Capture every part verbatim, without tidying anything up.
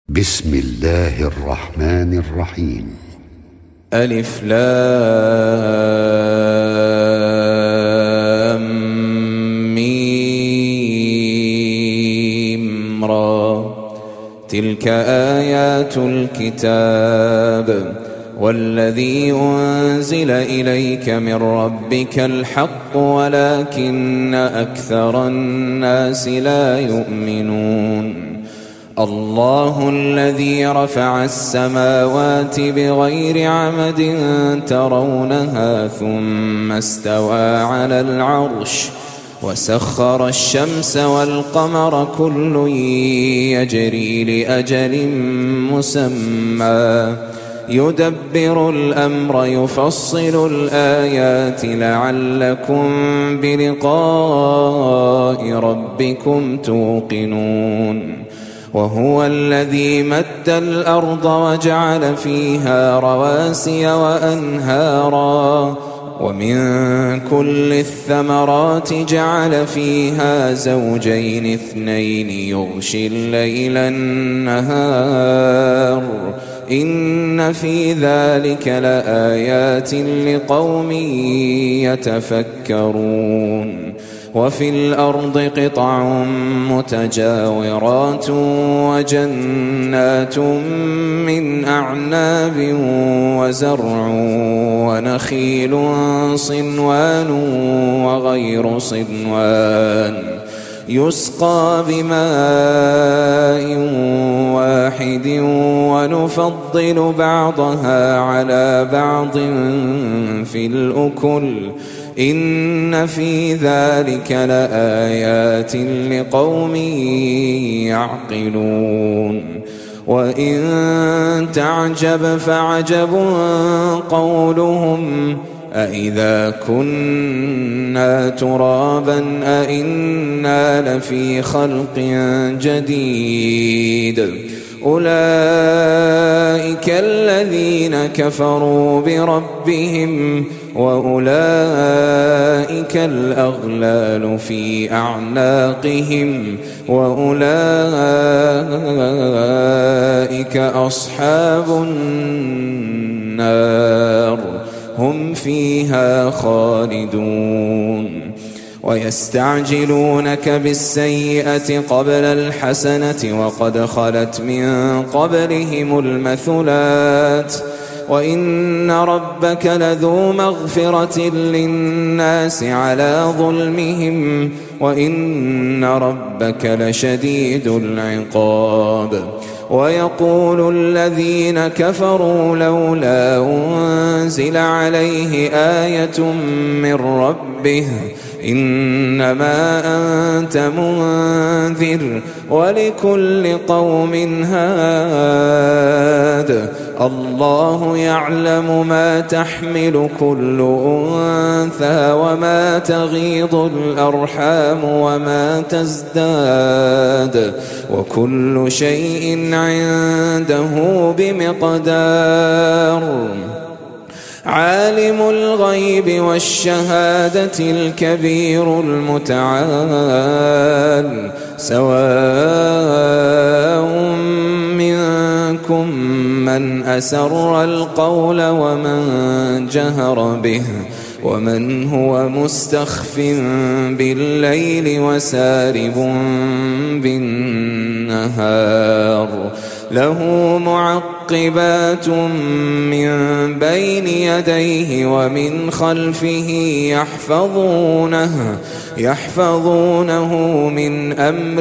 بسم الله الرحمن الرحيم. ألف لام ميم را. تلك آيات الكتاب والذي أنزل إليك من ربك الحق ولكن أكثر الناس لا يؤمنون. الله الذي رفع السماوات بغير عمد ترونها ثم استوى على العرش وسخر الشمس والقمر كل يجري لأجل مسمى يدبر الأمر يفصل الآيات لعلكم بلقاء ربكم توقنون. وهو الذي مد الأرض وجعل فيها رواسي وأنهارا ومن كل الثمرات جعل فيها زوجين اثنين يغشي الليل النهار إن في ذلك لآيات لقوم يتفكرون. وفي الأرض قطع متجاورات وجنات من أعناب وزرع ونخيل صنوان وغير صنوان يسقى بماء واحد ونفضل بعضها على بعض في الأكل إن في ذلك لآيات لقوم يعقلون. وإن تعجب فعجب قولهم أإذا كنا ترابا أإنا لفي خلق جديد أولئك الذين كفروا بربهم وأولئك الأغلال في أعناقهم وأولئك أصحاب النار هم فيها خالدون. ويستعجلونك بالسيئة قبل الحسنة وقد خلت من قبلهم المثلات وإن ربك لذو مغفرة للناس على ظلمهم وإن ربك لشديد العقاب. ويقول الذين كفروا لولا أنزل عليه آية من ربه إنما أنت منذر ولكل قوم هاد الله يعلم ما تحمل كل أنثى وما تغيض الأرحام وما تزداد وكل شيء عنده بمقدار. عالم الغيب والشهادة الكبير المتعال سواء منكم من أسر القول ومن جهر به ومن هو مستخف بالليل وسارب بالنهار له معقبات من بين يديه ومن خلفه يحفظونه يحفظونه من أمر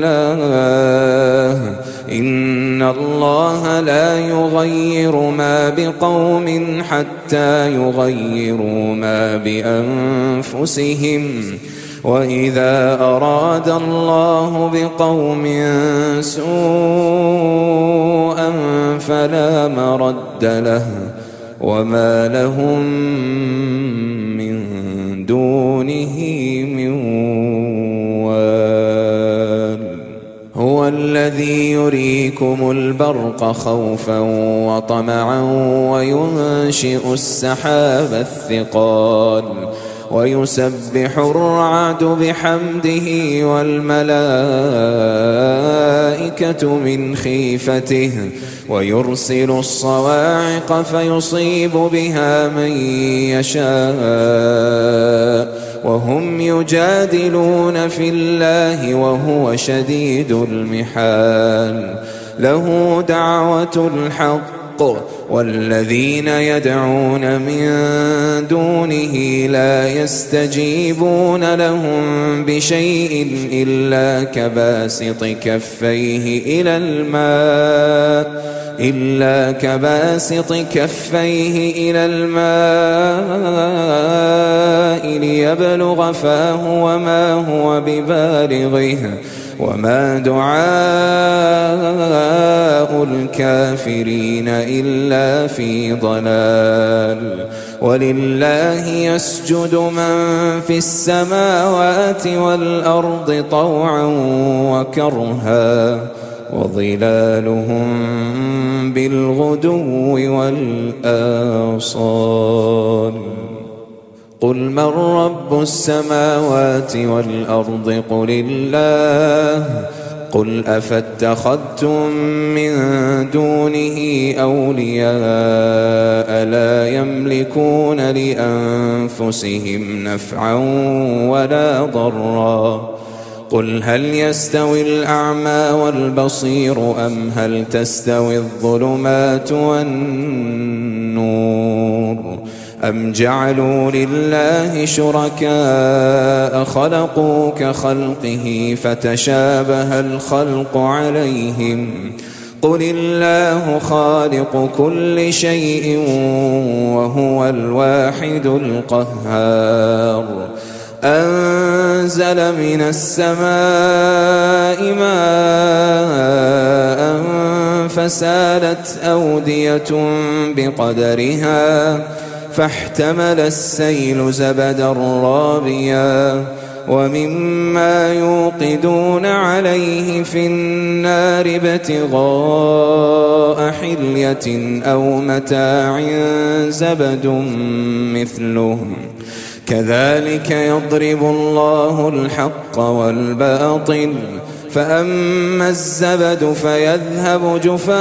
الله إن الله لا يغير ما بقوم حتى يغيروا ما بأنفسهم وإذا أراد الله بقوم سوءا فلا مرد له وما لهم من دونه من وال. هو الذي يريكم البرق خوفا وطمعا وينشئ السحاب الثقال ويسبح الرعد بحمده والملائكة من خيفته ويرسل الصواعق فيصيب بها من يشاء وهم يجادلون في الله وهو شديد المحال له دعوة الحق والذين يدعون من دونه لا يستجيبون لهم بشيء إلا كباسط كفيه إلى الماء إلا كباسط كفيه إلى الماء ليبلغ فاه وما هو ببالغه وما دعاء الكافرين إلا في ضلال ولله يسجد من في السماوات والأرض طوعا وكرها وظلالهم بالغدو والآصال قل من رب السماوات والأرض قل الله قل أفاتخذتم من دونه أولياء لا يملكون لأنفسهم نفعا ولا ضرا قل هل يستوي الأعمى والبصير أم هل تستوي الظلمات والنور أم جعلوا لله شركاء خلقوا كخلقه فتشابه الخلق عليهم قل الله خالق كل شيء وهو الواحد القهار أنزل من السماء ماء فسالت أودية بقدرها فاحتمل السيل زبدا رابيا ومما يوقدون عليه في النار ابتغاء حلية أو متاع زبد مثله كذلك يضرب الله الحق والباطل فأما الزبد فيذهب جفاء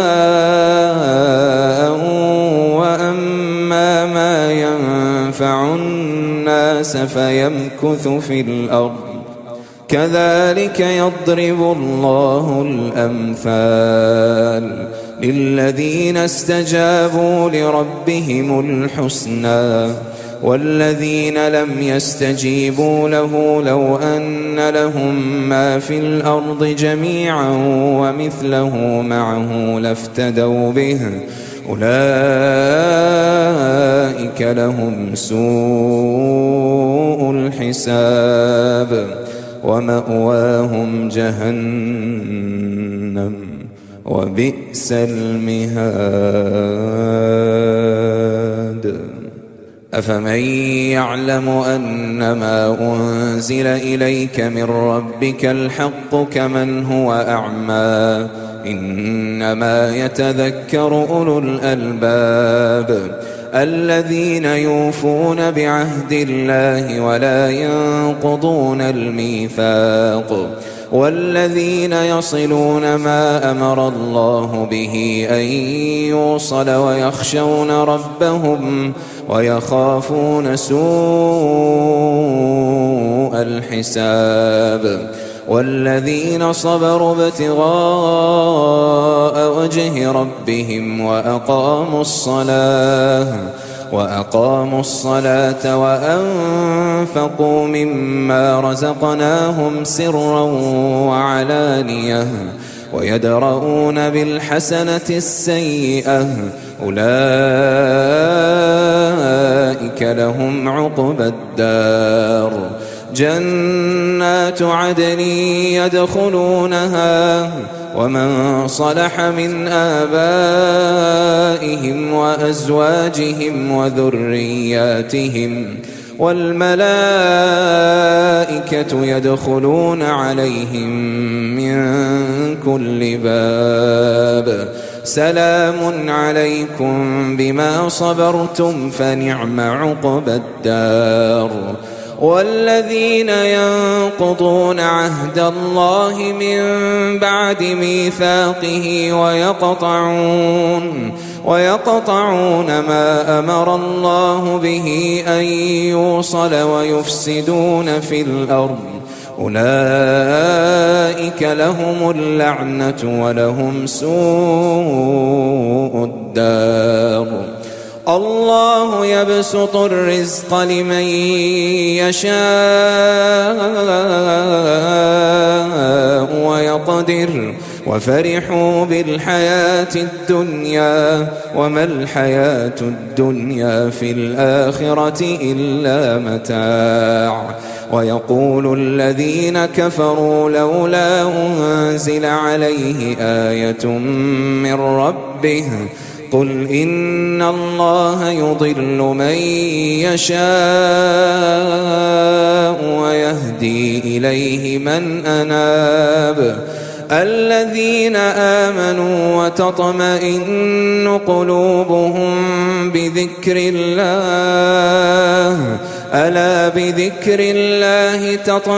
وأما ما ينفع الناس فيمكث في الأرض كذلك يضرب الله الأمثال للذين استجابوا لربهم الحسنى والذين لم يستجيبوا له لو أن لهم ما في الأرض جميعا ومثله معه لافتدوا به أولئك لهم سوء الحساب ومأواهم جهنم وبئس المهاد أفمن يعلم أنما أنزل إليك من ربك الحق كمن هو أعمى إنما يتذكر أولو الألباب الذين يوفون بعهد الله ولا ينقضون الميثاق والذين يصلون ما أمر الله به أن يوصل ويخشون ربهم ويخافون سوء الحساب والذين صبروا ابتغاء وجه ربهم وأقاموا الصلاة وأقاموا الصلاة وأنفقوا مما رزقناهم سرا وعلانية ويدرؤون بالحسنة السيئة أولئك لهم عقبى الدار جنات عدن يدخلونها ومن صلح من آبائهم وأزواجهم وذرياتهم والملائكة يدخلون عليهم من كل باب سلام عليكم بما صبرتم فنعم عقبى الدار والذين ينقضون عهد الله من بعد ميثاقه ويقطعون ويقطعون ما أمر الله به أن يوصل ويفسدون في الأرض أولئك لهم اللعنة ولهم سوء الدار. الله يبسط الرزق لمن يشاء ويقدر وفرحوا بالحياة الدنيا وما الحياة الدنيا في الآخرة إلا متاع. ويقول الذين كفروا لولا أنزل عليه آية من ربه قل إن الله يضل من يشاء ويهدي إليه من أناب. الذين آمنوا وتطمئن قلوبهم بذكر الله ألا بذكر الله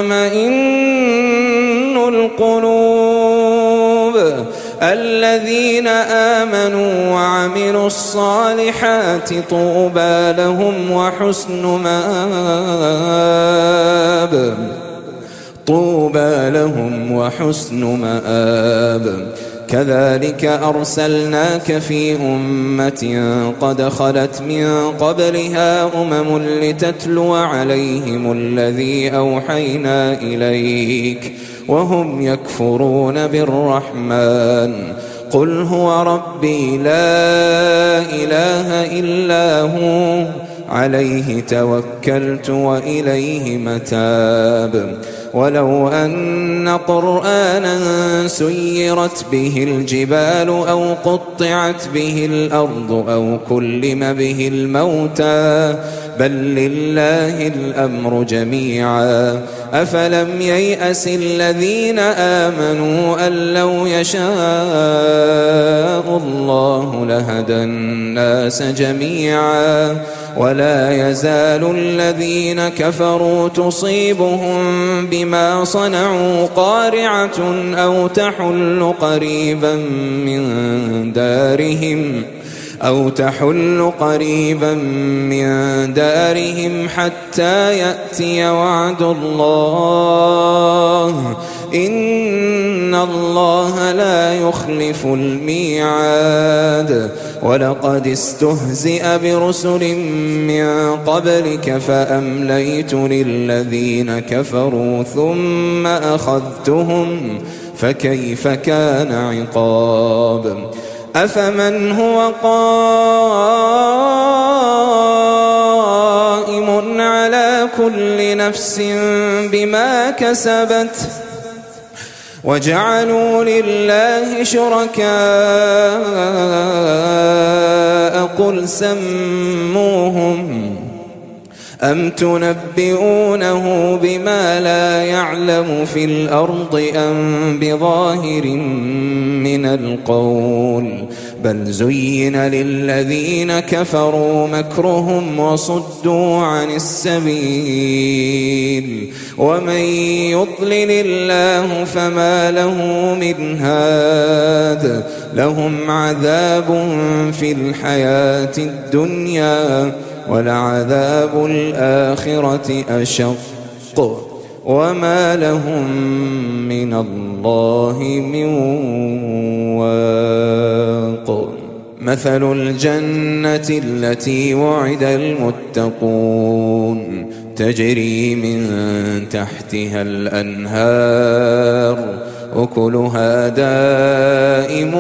تطمئن القلوب. الذين آمنوا وعملوا الصالحات طوبى لهم وحسن مآب طوبى لهم وحسن مآب. كذلك أرسلناك في أمة قد خلت من قبلها أمم لتتلو عليهم الذي أوحينا إليك وهم يكفرون بالرحمن قل هو ربي لا إله إلا هو عليه توكلت وإليه متاب. ولو أن قرآنا سيرت به الجبال أو قطعت به الأرض أو كلم به الموتى بل لله الأمر جميعا أفلم ييأس الذين آمنوا أن لو يشاء الله لهدى الناس جميعا ولا يزال الذين كفروا تصيبهم بما صنعوا قارعة أو تحل قريبا من دارهم أو تحل قريبا من دارهم حتى يأتي وعد الله إن الله لا يخلف الميعاد. ولقد استهزئ برسل من قبلك فأمليت للذين كفروا ثم أخذتهم فكيف كان عقاب. أفمن هو قائم على كل نفس بما كسبت وجعلوا لله شركاء قل سموهم أم تنبئونه بما لا يعلم في الأرض أم بظاهر من القول بل زين للذين كفروا مكرهم وصدوا عن السبيل ومن يضلل الله فما له من هاد. لهم عذاب في الحياة الدنيا ولعذاب الآخرة أشق وما لهم من الله من واق. مثل الجنة التي وعد المتقون تجري من تحتها الأنهار أكلها دائم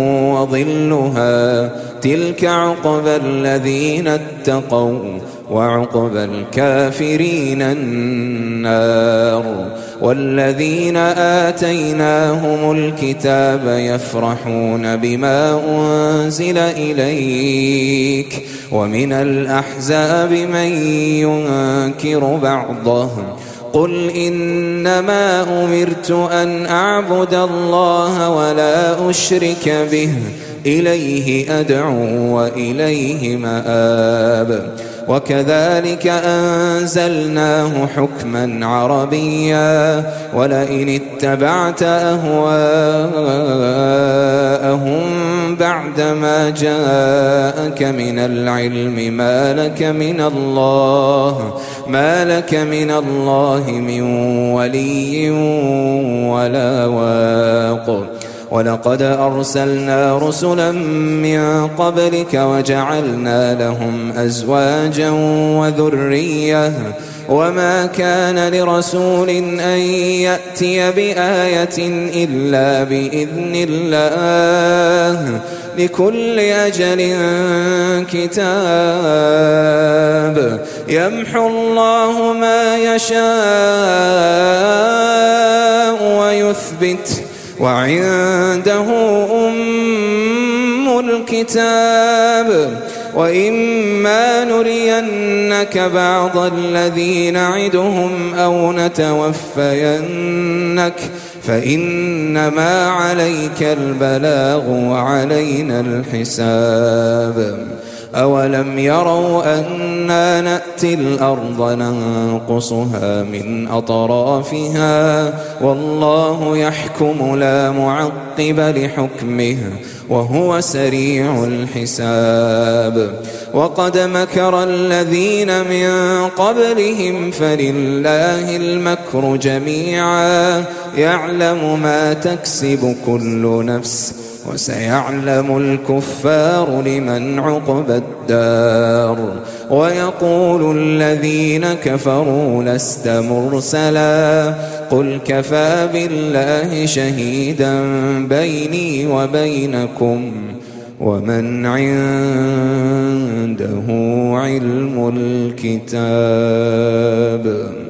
وظلها تلك عقبى الذين اتقوا وعقبى الكافرين النار. والذين آتيناهم الكتاب يفرحون بما أنزل إليك ومن الأحزاب من ينكر بعضه قل إنما أمرت أن أعبد الله ولا أشرك به إليه أدعو وإليه مآب. وكذلك أنزلناه حكما عربيا ولئن اتبعت أهواءهم بعدما جاءك من العلم ما لك من الله ما لك من الله من ولي ولا واق. ولقد أرسلنا رسلا من قبلك وجعلنا لهم أزواجا وذرية وما كان لرسول أن يأتي بآية إلا بإذن الله لكل أجل كتاب يمحو الله ما يشاء ويثبت وعنده أم الكتاب. وإما نرينك بعض الذي نعدهم أو نتوفينك فإنما عليك البلاغ وعلينا الحساب. أولم يروا أنا نأتي الأرض ننقصها من أطرافها والله يحكم لا معقب لحكمه وهو سريع الحساب. وقد مكر الذين من قبلهم فلله المكر جميعا يعلم ما تكسب كل نفس وسيعلم الكفار لمن عقبى الدار. ويقول الذين كفروا لست مرسلا قل كفى بالله شهيدا بيني وبينكم ومن عنده علم الكتاب.